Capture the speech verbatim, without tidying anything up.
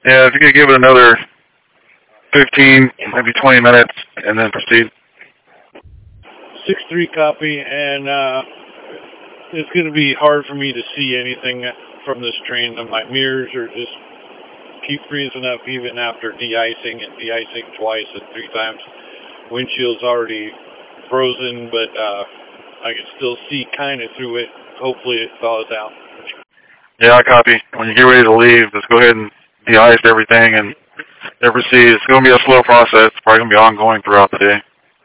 Yeah, if you could give it another fifteen, maybe twenty minutes, and then proceed. six three copy, and uh, it's going to be hard for me to see anything from this train. My mirrors are just keep freezing up even after de-icing and de-icing twice and three times. Windshield's already frozen, but uh, I can still see kind of through it. Hopefully it thaws out. Yeah, I copy. When you get ready to leave, just go ahead and de-ice everything and then proceed. It's going to be a slow process. It's probably going to be ongoing throughout the day.